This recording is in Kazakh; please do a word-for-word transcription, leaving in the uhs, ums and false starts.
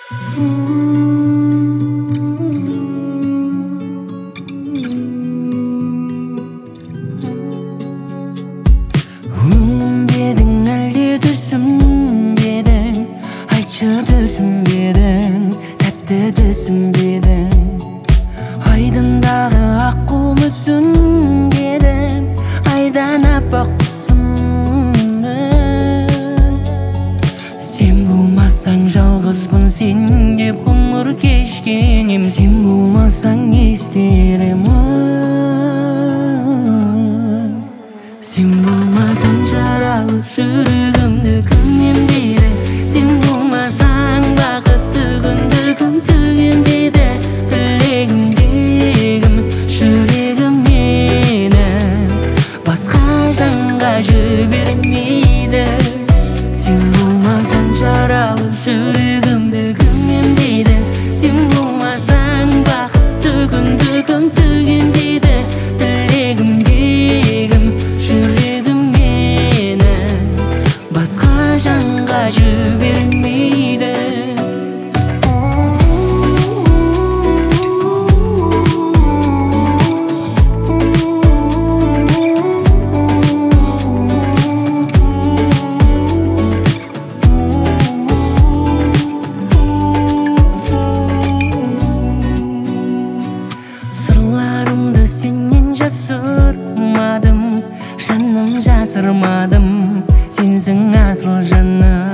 Түсінбедің, айтшы түсінбедің, тәтті түсінбедің. Айдындағы аққу мүсінбедің, айдан аппақ құсымның. Сен болмасаң жалғызбын, сен деп ғұмыр кешкенем. Сен болмасаң не істеремін? Сен болмасаң жаралы жүрегімді кім емдейді? Сен болмасаң бақытты күнді кім төгендейді? Тілегімдегім жүрегім мені басқа жанға жібермейді. Сен болмасаң жаралы жүрегімді кім емдейді? Сен болмасаң бақытты күнді кім төгендейді? Тілегімдегім жүрегім мені басқа жанға жібермейді. Сырларымды сенен жасырмадым, жаным жасырмадым. Сенсің асыл жаным.